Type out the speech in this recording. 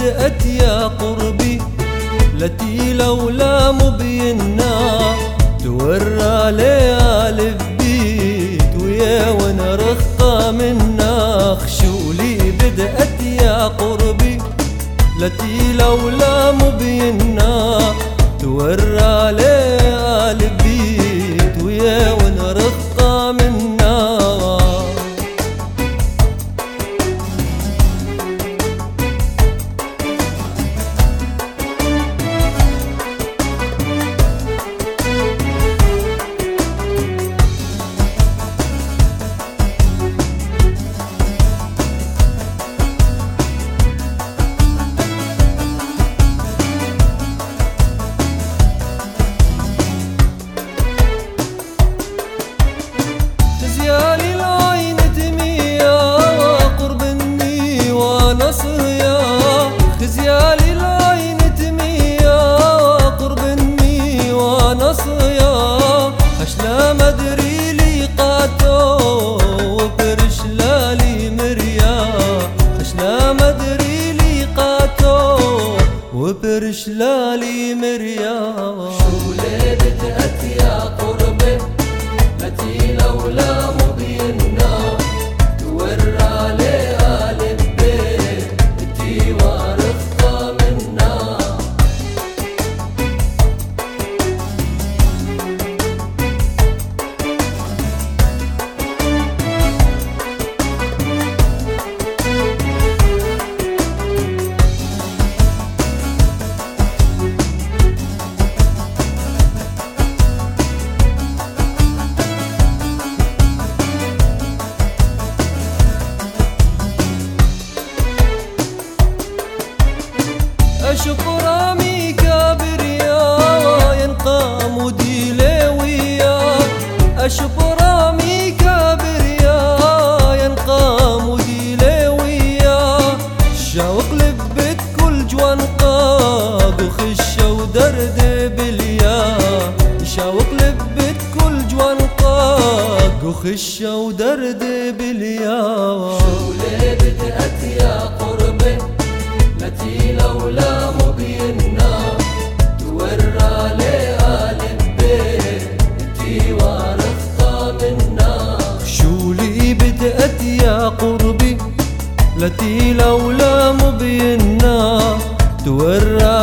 بدأت يا قربي التي لولا مبينا تورى ليالي ببيت ويا ونرخى منا. خشولي بدأت يا قربي التي لولا مبينا تورى ليالي ببيت ويا ونرخى منا. خزيالي العين تميا قرب مني وانا صيا اشلا ما ادري لي قاتو وبرش لالي مريا اشلا ما ادري لي قاتو وبرش لالي مريا. شولي بدأت يا قربي التي لولا مبينا تورى ليالي البيت انتي ورفقة منا. أشوف رامي كابريا ينقام وديلي وياك أشوف رامي كابريا ينقام وديلي وياك شوق لبت كل جوان قاق وخشة ودرد باليا شوق لبت كل جوان قاق وخشة ودرد باليا. شولي بدأت يا قربي التي لولا مبينا تورى ليالي البيت انتي ورفقة منا. شولي بدأت يا قربي التي لولا مبينا تورى